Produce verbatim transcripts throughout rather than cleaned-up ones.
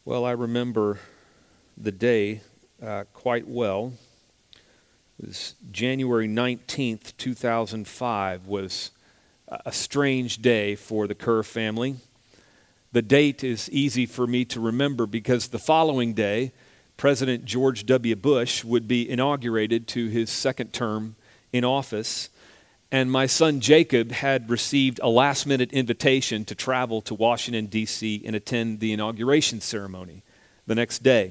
Well, I remember the day uh, quite well. It was January nineteenth, two thousand five was a strange day for the Kerr family. The date is easy for me to remember because the following day, President George W. Bush would be inaugurated to his second term in office, and my son Jacob had received a last-minute invitation to travel to Washington, D C and attend the inauguration ceremony the next day.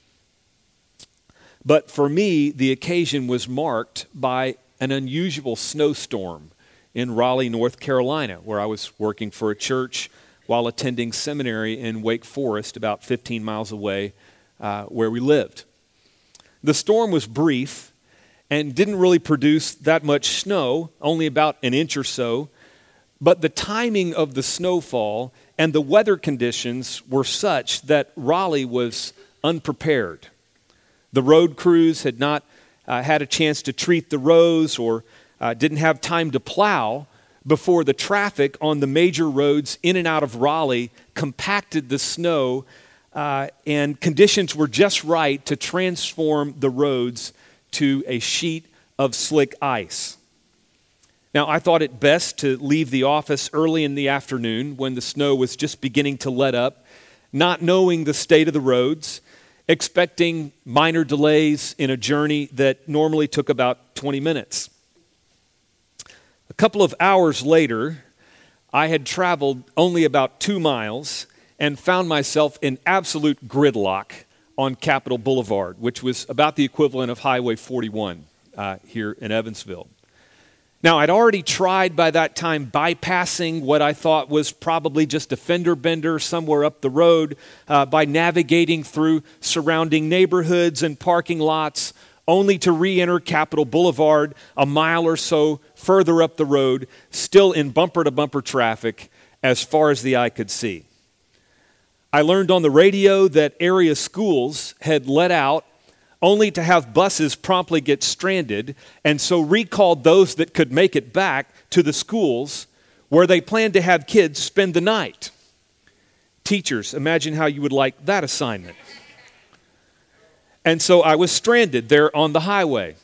But for me, the occasion was marked by an unusual snowstorm in Raleigh, North Carolina, where I was working for a church while attending seminary in Wake Forest, about fifteen miles away uh, where we lived. The storm was brief and didn't really produce that much snow, only about an inch or so, but the timing of the snowfall and the weather conditions were such that Raleigh was unprepared. The road crews had not uh, had a chance to treat the roads or uh, didn't have time to plow before the traffic on the major roads in and out of Raleigh compacted the snow, uh, and conditions were just right to transform the roads to a sheet of slick ice. Now, I thought it best to leave the office early in the afternoon when the snow was just beginning to let up, not knowing the state of the roads, expecting minor delays in a journey that normally took about twenty minutes. A couple of hours later, I had traveled only about two miles and found myself in absolute gridlock on Capitol Boulevard, which was about the equivalent of Highway forty-one uh, here in Evansville. Now, I'd already tried by that time bypassing what I thought was probably just a fender bender somewhere up the road uh, by navigating through surrounding neighborhoods and parking lots, only to re-enter Capitol Boulevard a mile or so further up the road, still in bumper-to-bumper traffic as far as the eye could see. I learned on the radio that area schools had let out only to have buses promptly get stranded, and so recalled those that could make it back to the schools where they planned to have kids spend the night. Teachers, imagine how you would like that assignment. And so I was stranded there on the highway.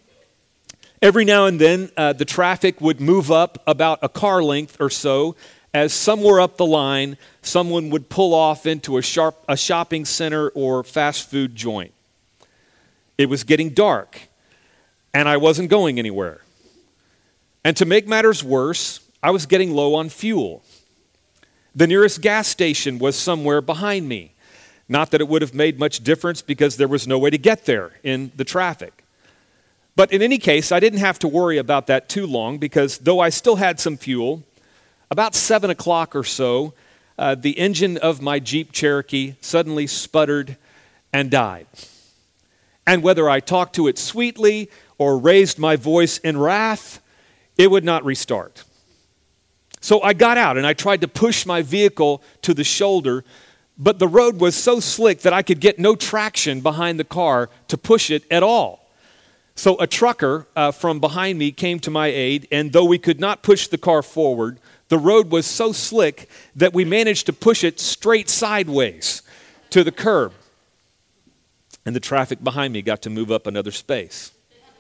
Every now and then, uh, the traffic would move up about a car length or so as somewhere up the line, someone would pull off into a, sharp, a shopping center or fast food joint. It was getting dark, and I wasn't going anywhere. And to make matters worse, I was getting low on fuel. The nearest gas station was somewhere behind me. Not that it would have made much difference because there was no way to get there in the traffic. But in any case, I didn't have to worry about that too long because though I still had some fuel, about seven o'clock or so, uh, the engine of my Jeep Cherokee suddenly sputtered and died. And whether I talked to it sweetly or raised my voice in wrath, it would not restart. So I got out and I tried to push my vehicle to the shoulder, but the road was so slick that I could get no traction behind the car to push it at all. So a trucker uh, from behind me came to my aid, and though we could not push the car forward, the road was so slick that we managed to push it straight sideways to the curb. And the traffic behind me got to move up another space.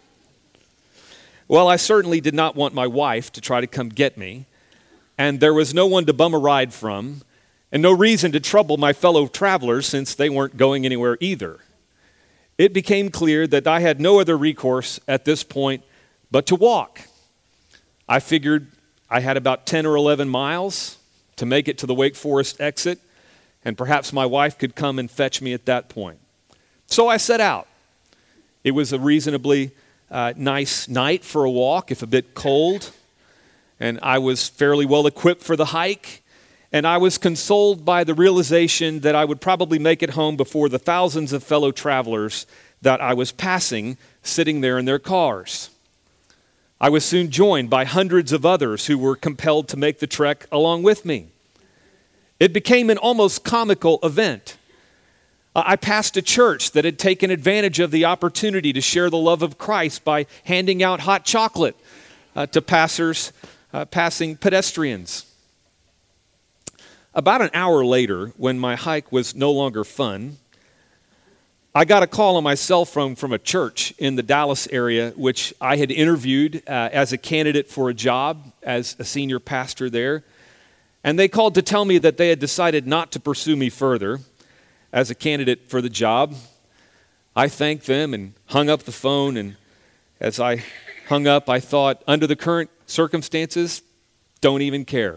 Well, I certainly did not want my wife to try to come get me, and there was no one to bum a ride from, and no reason to trouble my fellow travelers since they weren't going anywhere either. It became clear that I had no other recourse at this point but to walk. I figured I had about ten or eleven miles to make it to the Wake Forest exit, and perhaps my wife could come and fetch me at that point. So I set out. It was a reasonably uh, nice night for a walk, if a bit cold, and I was fairly well equipped for the hike, and I was consoled by the realization that I would probably make it home before the thousands of fellow travelers that I was passing sitting there in their cars. I was soon joined by hundreds of others who were compelled to make the trek along with me. It became an almost comical event. I passed a church that had taken advantage of the opportunity to share the love of Christ by handing out hot chocolate uh, to passers, uh, passing pedestrians. About an hour later, when my hike was no longer fun, I got a call on my cell phone from a church in the Dallas area, which I had interviewed uh, as a candidate for a job as a senior pastor there. And they called to tell me that they had decided not to pursue me further as a candidate for the job. I thanked them and hung up the phone, and as I hung up, I thought, under the current circumstances, don't even care.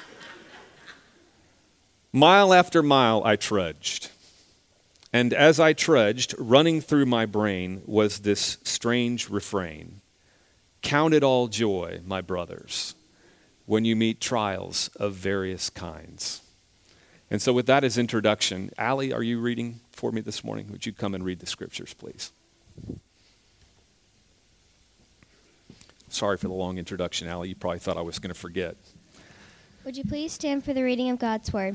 Mile after mile, I trudged. And as I trudged, running through my brain was this strange refrain: count it all joy, my brothers, when you meet trials of various kinds. And so with that as introduction, Allie, are you reading for me this morning? Would you come and read the scriptures, please? Sorry for the long introduction, Allie. You probably thought I was going to forget. Would you please stand for the reading of God's word?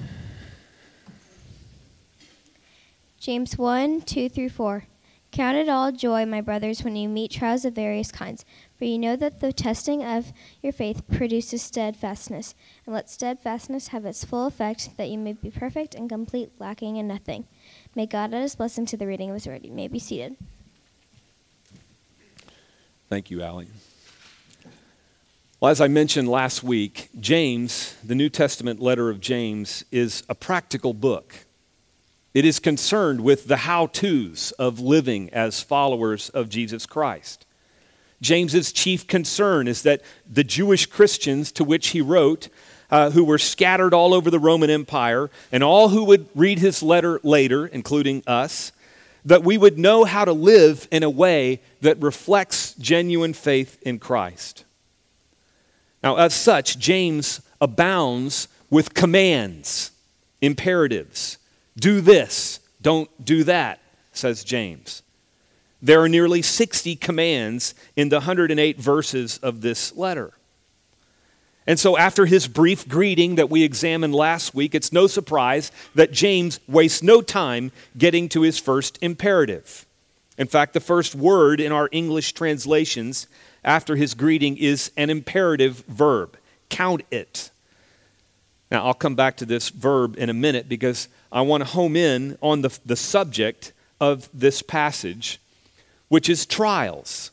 James one, two through four. Count it all joy, my brothers, when you meet trials of various kinds, for you know that the testing of your faith produces steadfastness. And let steadfastness have its full effect, that you may be perfect and complete, lacking in nothing. May God add his blessing to the reading of his word. You may be seated. Thank you, Allie. Well, as I mentioned last week, James, the New Testament letter of James, is a practical book. It is concerned with the how-tos of living as followers of Jesus Christ. James's chief concern is that the Jewish Christians to which he wrote, uh, who were scattered all over the Roman Empire, and all who would read his letter later, including us, that we would know how to live in a way that reflects genuine faith in Christ. Now, as such, James abounds with commands, imperatives. Do this, don't do that, says James. There are nearly sixty commands in the one hundred eight verses of this letter. And so after his brief greeting that we examined last week, it's no surprise that James wastes no time getting to his first imperative. In fact, the first word in our English translations after his greeting is an imperative verb: count it. Now, I'll come back to this verb in a minute because I want to home in on the, the subject of this passage, which is trials.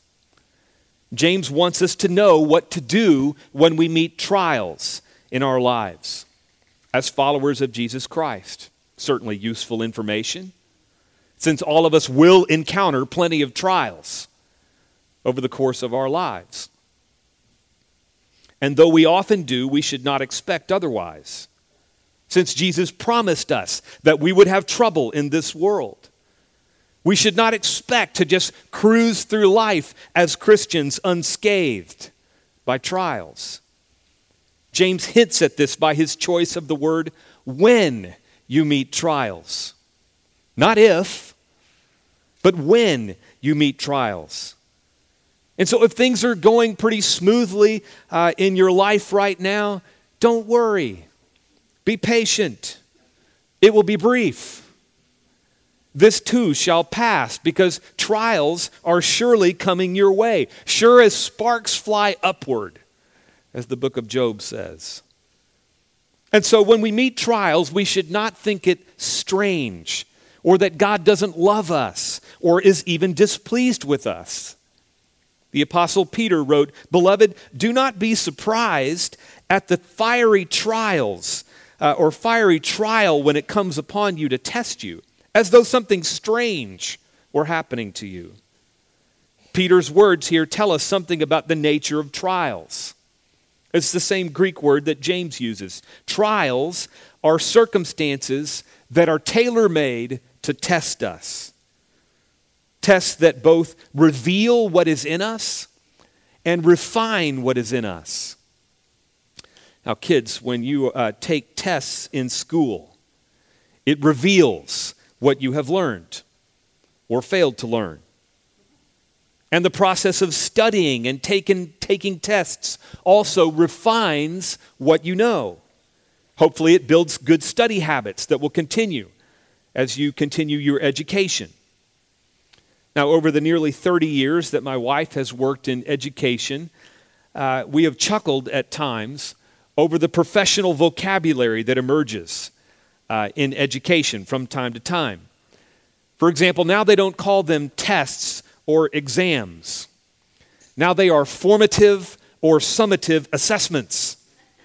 James wants us to know what to do when we meet trials in our lives as followers of Jesus Christ. Certainly useful information, since all of us will encounter plenty of trials over the course of our lives. And though we often do, we should not expect otherwise, since Jesus promised us that we would have trouble in this world. We should not expect to just cruise through life as Christians unscathed by trials. James hints at this by his choice of the word when you meet trials. Not if, but when you meet trials. And so if things are going pretty smoothly uh, in your life right now, don't worry. Be patient. It will be brief. This too shall pass, because trials are surely coming your way, sure as sparks fly upward, as the book of Job says. And so when we meet trials, we should not think it strange, or that God doesn't love us, or is even displeased with us. The Apostle Peter wrote, "Beloved, do not be surprised at the fiery trials, uh, or fiery trial when it comes upon you to test you, as though something strange were happening to you." Peter's words here tell us something about the nature of trials. It's the same Greek word that James uses. Trials are circumstances that are tailor-made to test us. Tests that both reveal what is in us and refine what is in us. Now, kids, when you uh, take tests in school, it reveals what you have learned or failed to learn. And the process of studying and taking, taking tests also refines what you know. Hopefully it builds good study habits that will continue as you continue your education. Now, over the nearly thirty years that my wife has worked in education, uh, we have chuckled at times over the professional vocabulary that emerges uh, in education from time to time. For example, now they don't call them tests or exams. Now they are formative or summative assessments.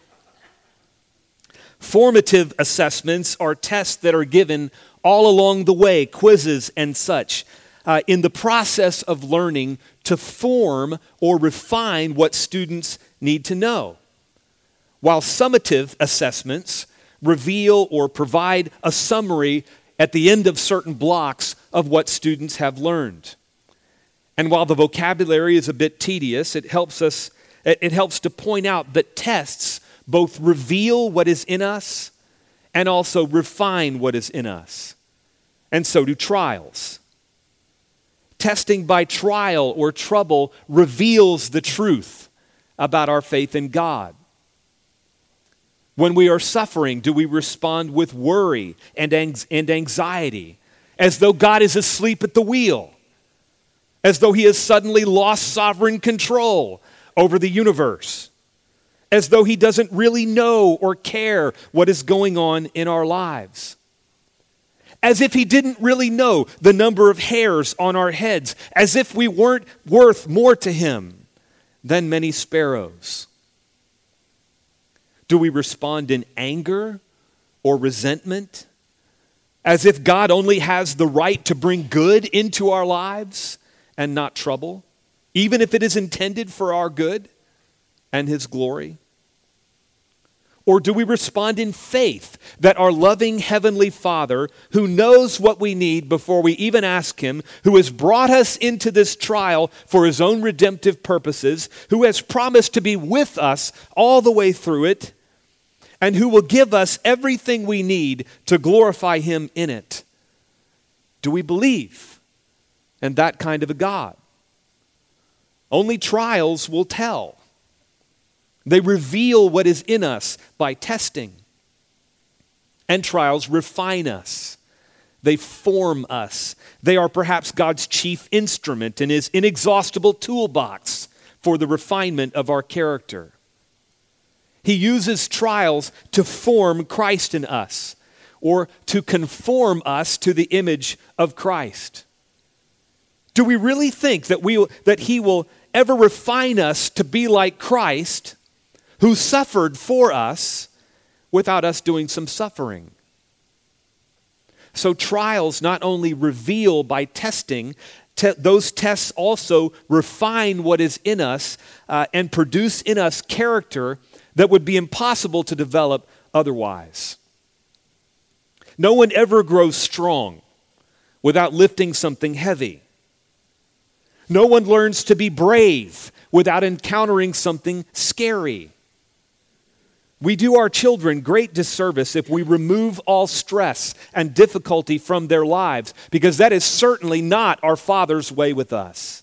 Formative assessments are tests that are given all along the way, quizzes and such, uh, in the process of learning to form or refine what students need to know. While summative assessments reveal or provide a summary at the end of certain blocks of what students have learned. And while the vocabulary is a bit tedious, it helps us, it helps to point out that tests both reveal what is in us and also refine what is in us. And so do trials. Testing by trial or trouble reveals the truth about our faith in God. When we are suffering, do we respond with worry and anxiety, as though God is asleep at the wheel, as though he has suddenly lost sovereign control over the universe, as though he doesn't really know or care what is going on in our lives, as if he didn't really know the number of hairs on our heads, as if we weren't worth more to him than many sparrows? Do we respond in anger or resentment, as if God only has the right to bring good into our lives and not trouble, even if it is intended for our good and his glory? Or do we respond in faith that our loving Heavenly Father, who knows what we need before we even ask him, who has brought us into this trial for his own redemptive purposes, who has promised to be with us all the way through it, and who will give us everything we need to glorify him in it? Do we believe in that kind of a God? Only trials will tell. They reveal what is in us by testing. And trials refine us. They form us. They are perhaps God's chief instrument in his inexhaustible toolbox for the refinement of our character. He uses trials to form Christ in us, or to conform us to the image of Christ. Do we really think that we that he will ever refine us to be like Christ, who suffered for us without us doing some suffering? So trials not only reveal by testing, te- those tests also refine what is in us uh, and produce in us character that would be impossible to develop otherwise. No one ever grows strong without lifting something heavy. No one learns to be brave without encountering something scary. We do our children great disservice if we remove all stress and difficulty from their lives, because that is certainly not our Father's way with us.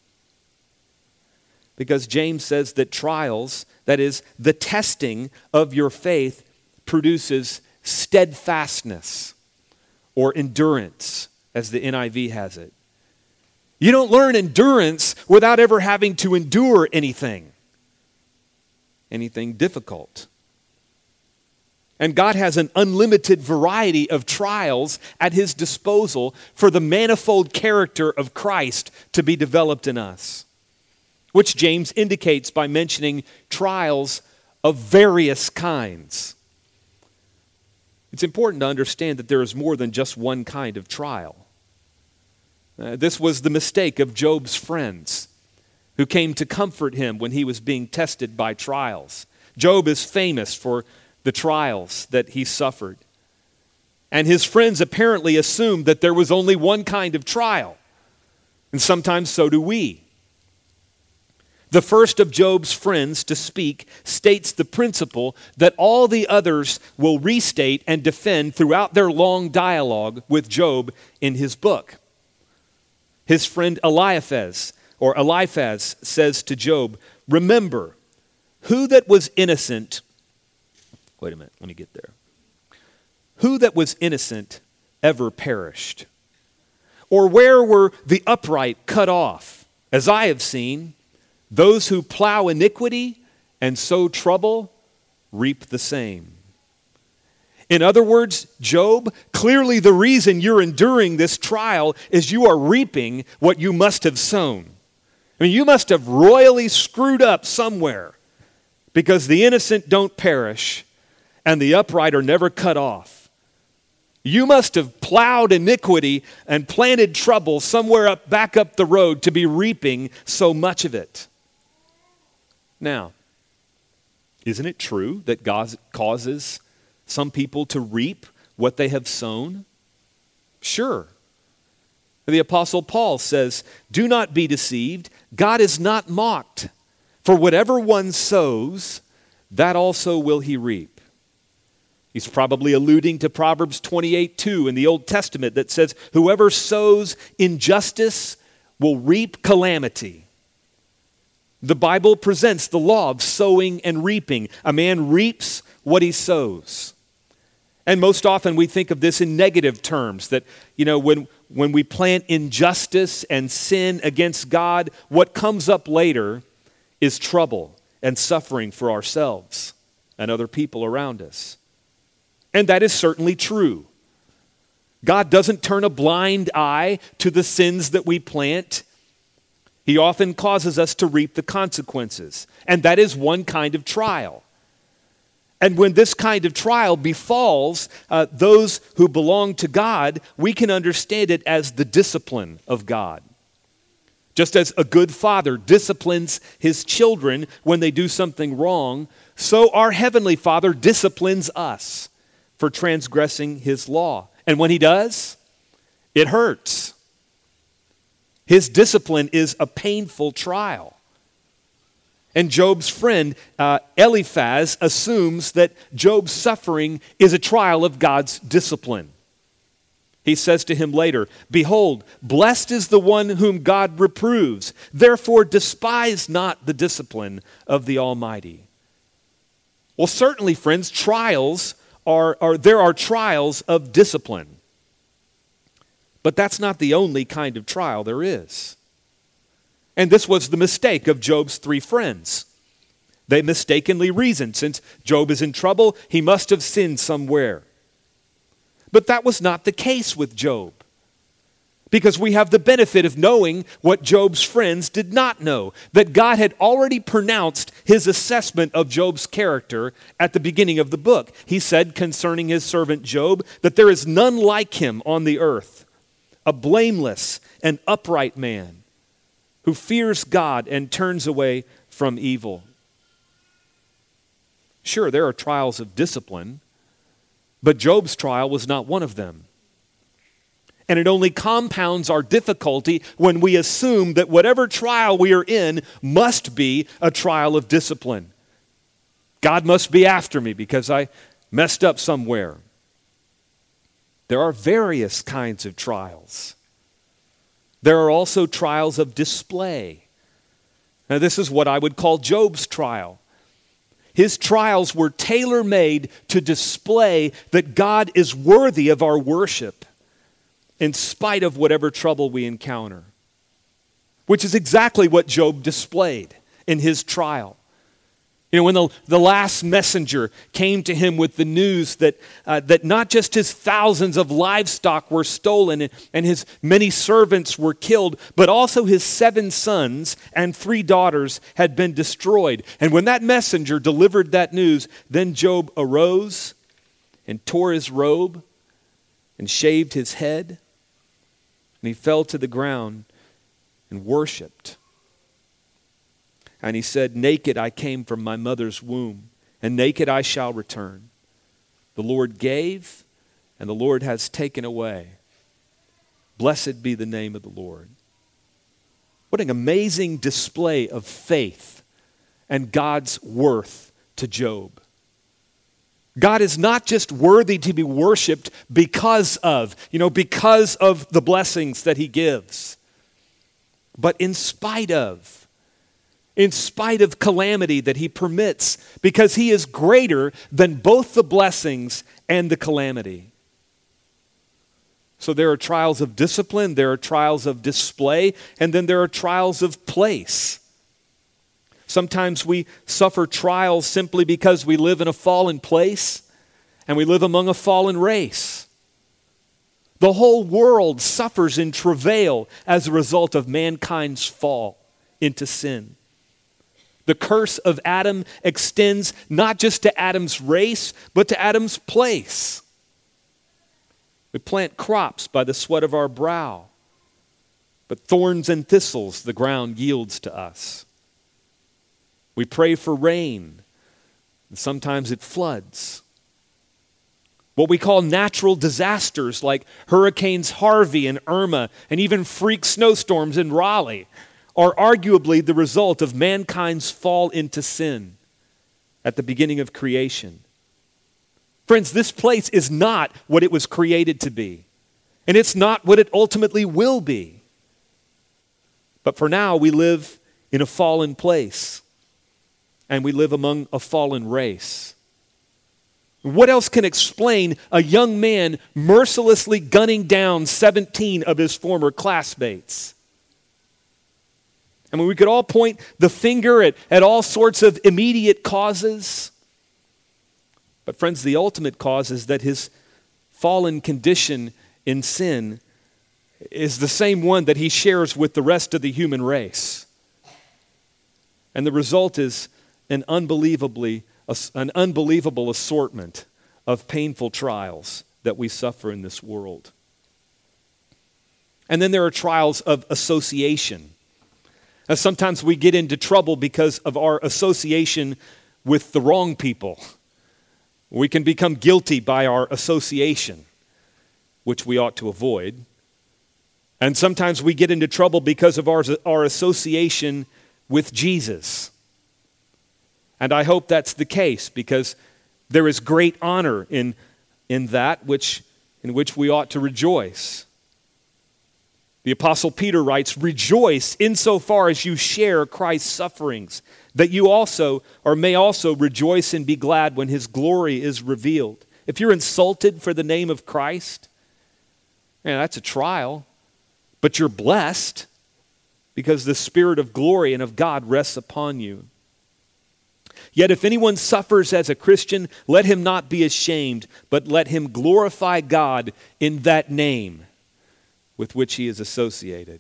Because James says that trials, that is, the testing of your faith, produces steadfastness or endurance, as the N I V has it. You don't learn endurance without ever having to endure anything, anything difficult. And God has an unlimited variety of trials at his disposal for the manifold character of Christ to be developed in us, which James indicates by mentioning trials of various kinds. It's important to understand that there is more than just one kind of trial. Uh, this was the mistake of Job's friends, who came to comfort him when he was being tested by trials. Job is famous for the trials that he suffered. And his friends apparently assumed that there was only one kind of trial. And sometimes so do we. The first of Job's friends to speak states the principle that all the others will restate and defend throughout their long dialogue with Job in his book. His friend Eliphaz, or Eliphaz, says to Job, "Remember, who that was innocent," wait a minute, let me get there. "Who that was innocent ever perished? Or where were the upright cut off? As I have seen, those who plow iniquity and sow trouble reap the same. In other words, Job, clearly the reason you're enduring this trial is you are reaping what you must have sown. I mean, you must have royally screwed up somewhere, because the innocent don't perish and the upright are never cut off. You must have plowed iniquity and planted trouble somewhere up back up the road to be reaping so much of it. Now, isn't it true that God causes some people to reap what they have sown? Sure. The Apostle Paul says, "Do not be deceived. God is not mocked. For whatever one sows, that also will he reap." He's probably alluding to Proverbs twenty-eight two in the Old Testament that says, "Whoever sows injustice will reap calamity." The Bible presents the law of sowing and reaping. A man reaps what he sows. And most often we think of this in negative terms, that, you know, when, when we plant injustice and sin against God, what comes up later is trouble and suffering for ourselves and other people around us. And that is certainly true. God doesn't turn a blind eye to the sins that we plant. He often causes us to reap the consequences. And that is one kind of trial. And when this kind of trial befalls uh, those who belong to God, we can understand it as the discipline of God. Just as a good father disciplines his children when they do something wrong, so our Heavenly Father disciplines us for transgressing His law. And when He does, it hurts. His discipline is a painful trial. And Job's friend, uh, Eliphaz, assumes that Job's suffering is a trial of God's discipline. He says to him later, "Behold, blessed is the one whom God reproves. Therefore despise not the discipline of the Almighty." Well, certainly, friends, trials are, are there are trials of discipline. But that's not the only kind of trial there is. And this was the mistake of Job's three friends. They mistakenly reasoned, since Job is in trouble, he must have sinned somewhere. But that was not the case with Job, because we have the benefit of knowing what Job's friends did not know, that God had already pronounced His assessment of Job's character at the beginning of the book. He said concerning His servant Job that there is none like him on the earth, a blameless and upright man, who fears God and turns away from evil. Sure, there are trials of discipline, but Job's trial was not one of them. And it only compounds our difficulty when we assume that whatever trial we are in must be a trial of discipline. God must be after me because I messed up somewhere. There are various kinds of trials. There are also trials of display. Now, this is what I would call Job's trial. His trials were tailor-made to display that God is worthy of our worship in spite of whatever trouble we encounter, which is exactly what Job displayed in his trial. You know, when the, the last messenger came to him with the news that, uh, that not just his thousands of livestock were stolen and, and his many servants were killed, but also his seven sons and three daughters had been destroyed. And when that messenger delivered that news, then Job arose and tore his robe and shaved his head, and he fell to the ground and worshiped. And he said, "Naked I came from my mother's womb, and naked I shall return. The Lord gave, and the Lord has taken away. Blessed be the name of the Lord." What an amazing display of faith and God's worth to Job. God is not just worthy to be worshiped because of, you know, because of the blessings that He gives, but in spite of. In spite of calamity that He permits, because He is greater than both the blessings and the calamity. So there are trials of discipline, there are trials of display, and then there are trials of place. Sometimes we suffer trials simply because we live in a fallen place and we live among a fallen race. The whole world suffers in travail as a result of mankind's fall into sin. The curse of Adam extends not just to Adam's race, but to Adam's place. We plant crops by the sweat of our brow, but thorns and thistles the ground yields to us. We pray for rain, and sometimes it floods. What we call natural disasters like Hurricanes Harvey and Irma and even freak snowstorms in Raleigh are arguably the result of mankind's fall into sin at the beginning of creation. Friends, this place is not what it was created to be, and it's not what it ultimately will be. But for now, we live in a fallen place, and we live among a fallen race. What else can explain a young man mercilessly gunning down seventeen of his former classmates? I mean, we could all point the finger at, at all sorts of immediate causes. But friends, the ultimate cause is that his fallen condition in sin is the same one that he shares with the rest of the human race. And the result is an unbelievably an unbelievable assortment of painful trials that we suffer in this world. And then there are trials of association. Now, sometimes we get into trouble because of our association with the wrong people. We can become guilty by our association, which we ought to avoid. And sometimes we get into trouble because of our, our association with Jesus. And I hope that's the case, because there is great honor in, in that which, in which we ought to rejoice. The Apostle Peter writes, "Rejoice insofar as you share Christ's sufferings, that you also, or may also rejoice and be glad when his glory is revealed." If you're insulted for the name of Christ, man, that's a trial. But you're blessed because the Spirit of glory and of God rests upon you. Yet if anyone suffers as a Christian, let him not be ashamed, but let him glorify God in that name with which he is associated.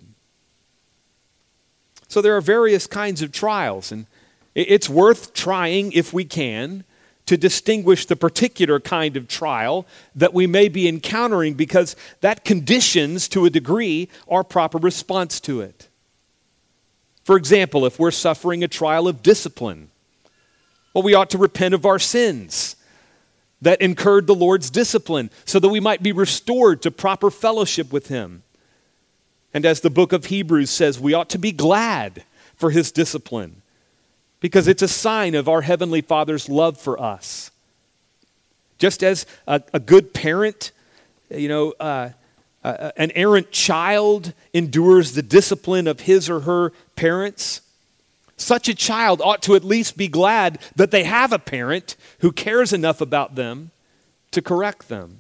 So there are various kinds of trials, and it's worth trying, if we can, to distinguish the particular kind of trial that we may be encountering, because that conditions, to a degree, our proper response to it. For example, if we're suffering a trial of discipline, well, we ought to repent of our sins that incurred the Lord's discipline so that we might be restored to proper fellowship with him. And as the book of Hebrews says, we ought to be glad for his discipline because it's a sign of our Heavenly Father's love for us. Just as a, a good parent, you know, uh, uh, an errant child endures the discipline of his or her parents, such a child ought to at least be glad that they have a parent who cares enough about them to correct them.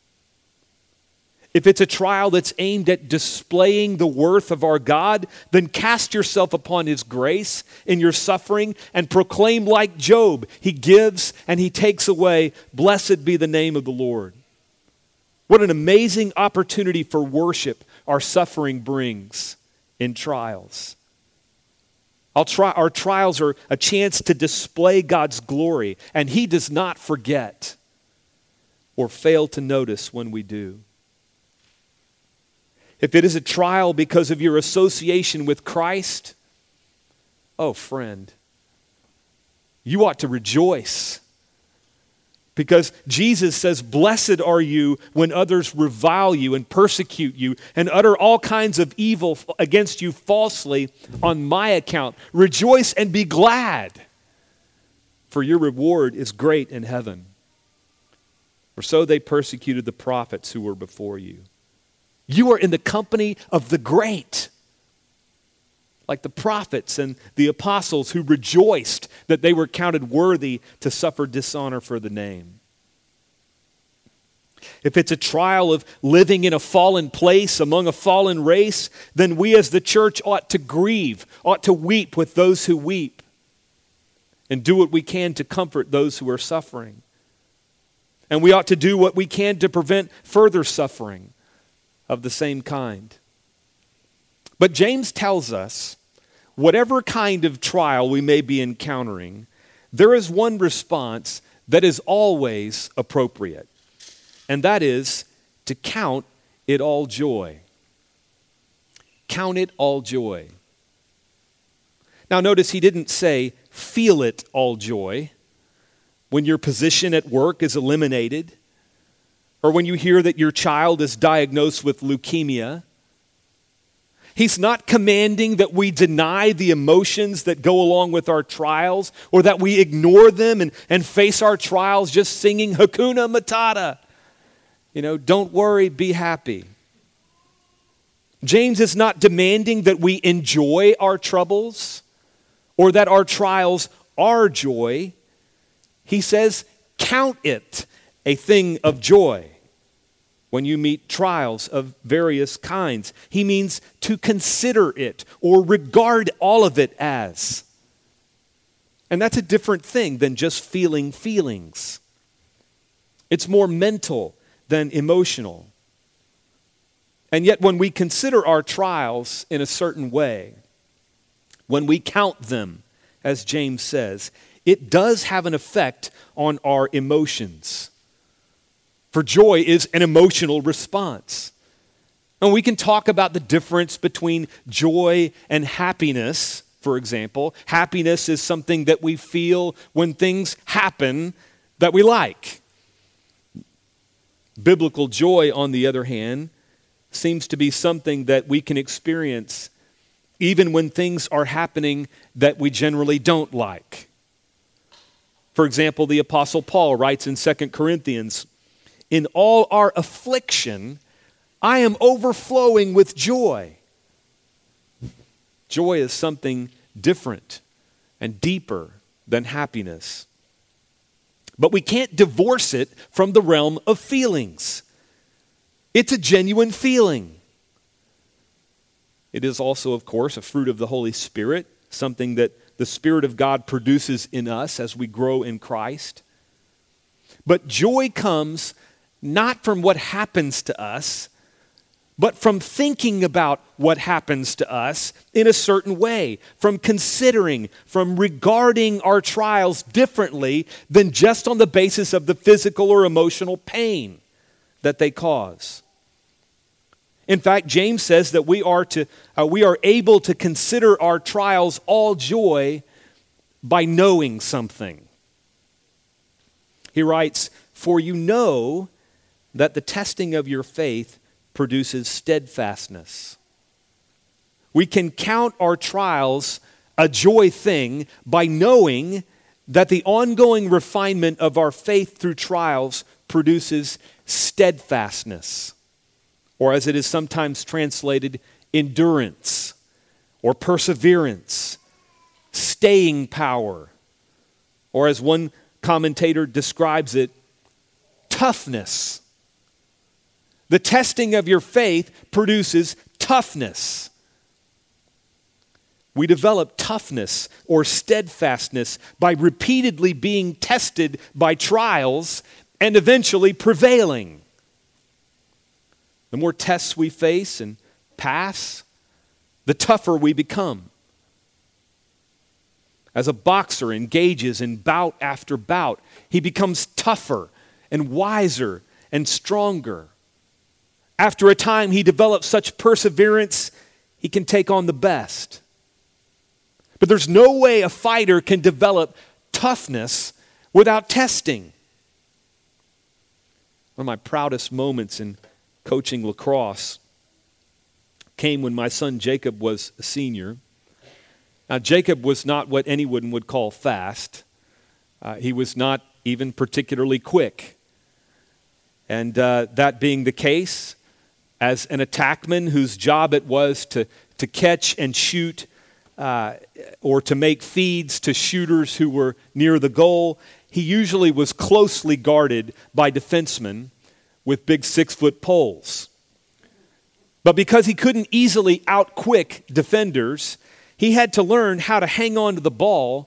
If it's a trial that's aimed at displaying the worth of our God, then cast yourself upon his grace in your suffering and proclaim like Job, he gives and he takes away. Blessed be the name of the Lord. What an amazing opportunity for worship our suffering brings in trials. I'll try, our trials are a chance to display God's glory, and he does not forget or fail to notice when we do. If it is a trial because of your association with Christ, oh friend, you ought to rejoice. Because Jesus says, "Blessed are you when others revile you and persecute you and utter all kinds of evil against you falsely on my account. Rejoice and be glad, for your reward is great in heaven. For so they persecuted the prophets who were before you." You are in the company of the great, like the prophets and the apostles who rejoiced that they were counted worthy to suffer dishonor for the name. If it's a trial of living in a fallen place among a fallen race, then we as the church ought to grieve, ought to weep with those who weep. and do what we can to comfort those who are suffering. And we ought to do what we can to prevent further suffering of the same kind. But James tells us, whatever kind of trial we may be encountering, there is one response that is always appropriate, and that is to count it all joy. Count it all joy. Now notice he didn't say, feel it all joy when your position at work is eliminated, or when you hear that your child is diagnosed with leukemia. He's not commanding that we deny the emotions that go along with our trials, or that we ignore them and, and face our trials just singing Hakuna Matata. You know, don't worry, be happy. James is not demanding that we enjoy our troubles or that our trials are joy. He says, count it a thing of joy when you meet trials of various kinds. He means to consider it or regard all of it as. And that's a different thing than just feeling feelings. It's more mental than emotional. And yet when we consider our trials in a certain way, when we count them, as James says, it does have an effect on our emotions. For joy is an emotional response. And we can talk about the difference between joy and happiness, for example. Happiness is something that we feel when things happen that we like. Biblical joy, on the other hand, seems to be something that we can experience even when things are happening that we generally don't like. For example, the Apostle Paul writes in Second Corinthians, "In all our affliction, I am overflowing with joy." Joy is something different and deeper than happiness. But we can't divorce it from the realm of feelings. It's a genuine feeling. It is also, of course, a fruit of the Holy Spirit, something that the Spirit of God produces in us as we grow in Christ. But joy comes not from what happens to us, but from thinking about what happens to us in a certain way, from considering, from regarding our trials differently than just on the basis of the physical or emotional pain that they cause. In fact, James says that we are to uh, we are able to consider our trials all joy by knowing something. He writes, "For you know that the testing of your faith produces steadfastness." We can count our trials a joy thing by knowing that the ongoing refinement of our faith through trials produces steadfastness, or as it is sometimes translated, endurance or perseverance, staying power, or as one commentator describes it, toughness. The testing of your faith produces toughness. We develop toughness or steadfastness by repeatedly being tested by trials and eventually prevailing. The more tests we face and pass, the tougher we become. As a boxer engages in bout after bout, he becomes tougher and wiser and stronger. After a time, he develops such perseverance, he can take on the best. But there's no way a fighter can develop toughness without testing. One of my proudest moments in coaching lacrosse came when my son Jacob was a senior. Now, Jacob was not what anyone would call fast. Uh, he was not even particularly quick. And uh, that being the case, as an attackman whose job it was to, to catch and shoot uh, or to make feeds to shooters who were near the goal, he usually was closely guarded by defensemen with big six-foot poles. But because he couldn't easily outquick defenders, he had to learn how to hang on to the ball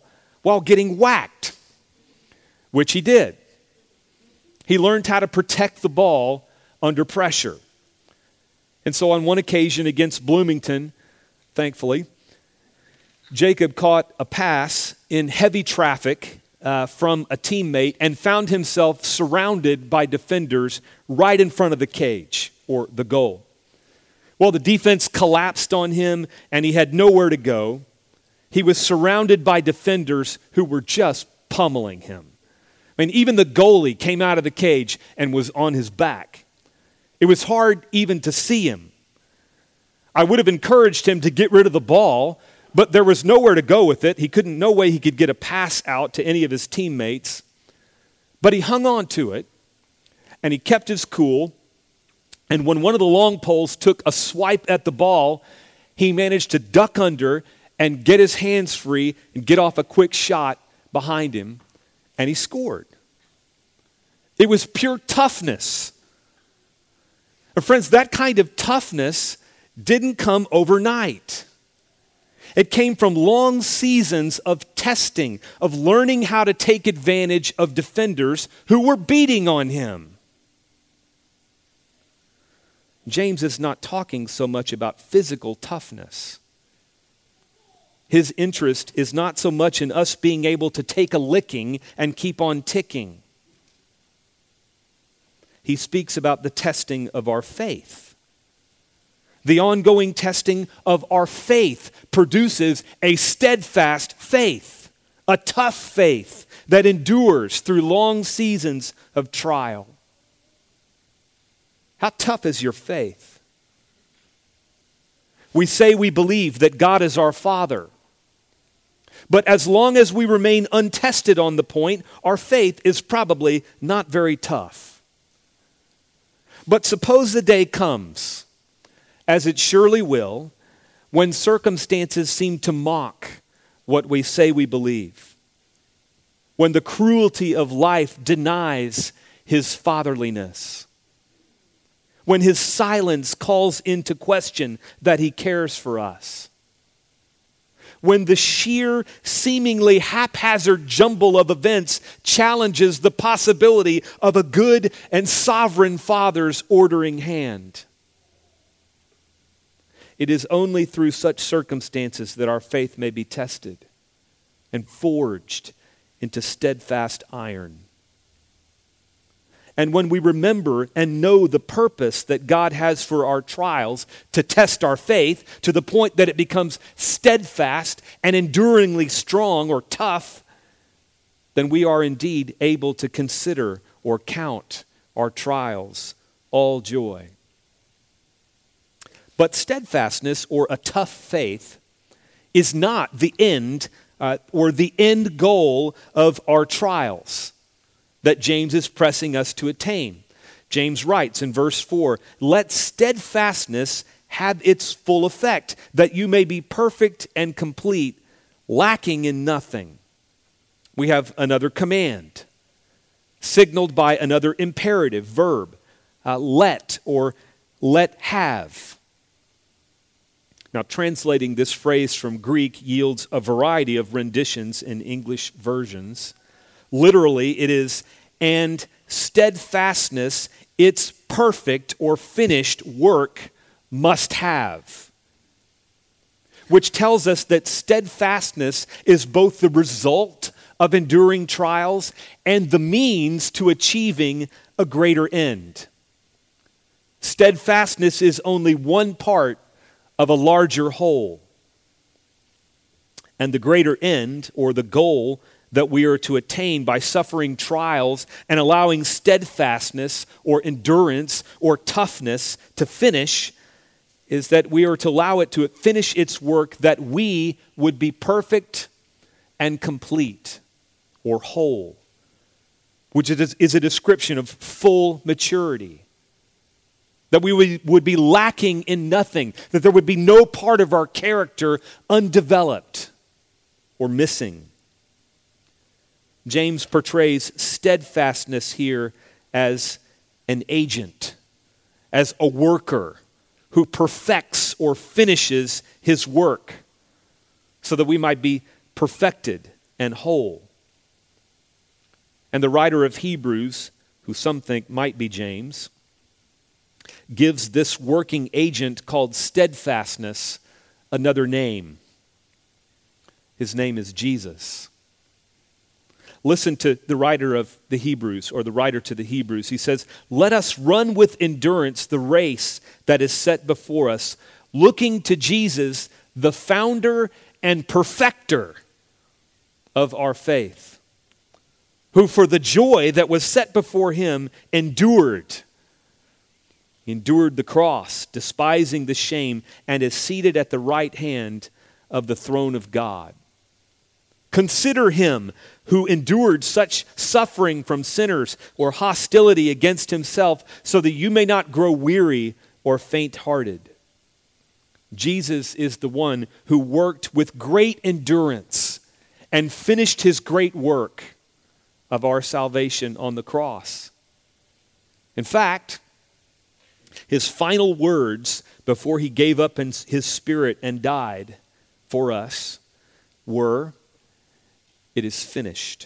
while getting whacked, which he did. He learned how to protect the ball under pressure. And so on one occasion against Bloomington, thankfully, Jacob caught a pass in heavy traffic uh, from a teammate and found himself surrounded by defenders right in front of the cage or the goal. Well, the defense collapsed on him and he had nowhere to go. He was surrounded by defenders who were just pummeling him. I mean, even the goalie came out of the cage and was on his back. It was hard even to see him. I would have encouraged him to get rid of the ball, but there was nowhere to go with it. He couldn't, no way he could get a pass out to any of his teammates. But he hung on to it, and he kept his cool. And when one of the long poles took a swipe at the ball, he managed to duck under and get his hands free and get off a quick shot behind him, and he scored. It was pure toughness. And friends, that kind of toughness didn't come overnight. It came from long seasons of testing, of learning how to take advantage of defenders who were beating on him. James is not talking so much about physical toughness. His interest is not so much in us being able to take a licking and keep on ticking. He speaks about the testing of our faith. The ongoing testing of our faith produces a steadfast faith, a tough faith that endures through long seasons of trial. How tough is your faith? We say we believe that God is our Father. But as long as we remain untested on the point, our faith is probably not very tough. But suppose the day comes, as it surely will, when circumstances seem to mock what we say we believe, when the cruelty of life denies his fatherliness, when his silence calls into question that he cares for us, when the sheer, seemingly haphazard jumble of events challenges the possibility of a good and sovereign Father's ordering hand. It is only through such circumstances that our faith may be tested and forged into steadfast iron. And when we remember and know the purpose that God has for our trials to test our faith to the point that it becomes steadfast and enduringly strong or tough, then we are indeed able to consider or count our trials all joy. But steadfastness or a tough faith is not the end uh, or the end goal of our trials that James is pressing us to attain. James writes in verse four, "Let steadfastness have its full effect, that you may be perfect and complete, lacking in nothing." We have another command, signaled by another imperative verb, uh, let or let have. Now, translating this phrase from Greek yields a variety of renditions in English versions. Literally, it is, "And steadfastness, its perfect or finished work, must have." Which tells us that steadfastness is both the result of enduring trials and the means to achieving a greater end. Steadfastness is only one part of a larger whole. And the greater end, or the goal, that we are to attain by suffering trials and allowing steadfastness or endurance or toughness to finish is that we are to allow it to finish its work, that we would be perfect and complete or whole, which is a description of full maturity. That we would be lacking in nothing, that there would be no part of our character undeveloped or missing. James portrays steadfastness here as an agent, as a worker who perfects or finishes his work so that we might be perfected and whole. And the writer of Hebrews, who some think might be James, gives this working agent called steadfastness another name. His name is Jesus. Listen to the writer of the Hebrews, or the writer to the Hebrews. He says, "Let us run with endurance the race that is set before us, looking to Jesus, the founder and perfecter of our faith, who for the joy that was set before him endured, endured the cross, despising the shame, and is seated at the right hand of the throne of God. Consider him who endured such suffering from sinners or hostility against himself, so that you may not grow weary or faint-hearted." Jesus is the one who worked with great endurance and finished his great work of our salvation on the cross. In fact, his final words before he gave up his spirit and died for us were, "It is finished."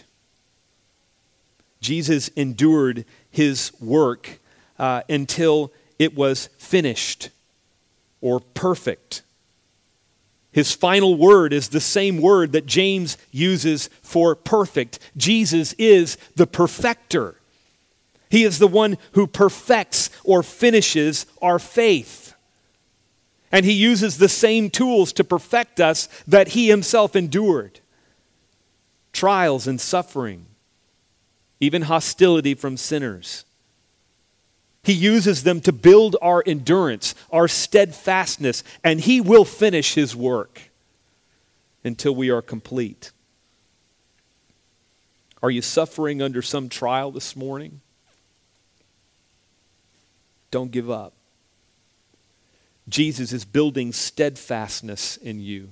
Jesus endured his work uh, until it was finished or perfect. His final word is the same word that James uses for perfect. Jesus is the perfecter. He is the one who perfects or finishes our faith. And he uses the same tools to perfect us that he himself endured. Trials and suffering, even hostility from sinners. He uses them to build our endurance, our steadfastness, and he will finish his work until we are complete. Are you suffering under some trial this morning? Don't give up. Jesus is building steadfastness in you.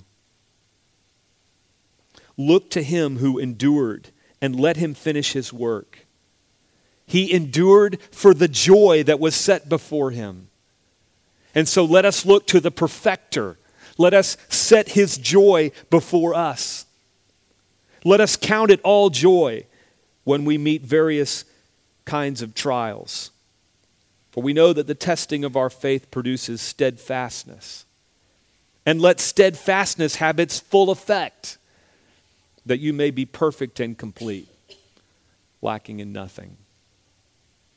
Look to him who endured and let him finish his work. He endured for the joy that was set before him. And so let us look to the perfecter. Let us set his joy before us. Let us count it all joy when we meet various kinds of trials. For we know that the testing of our faith produces steadfastness. And let steadfastness have its full effect, that you may be perfect and complete, lacking in nothing.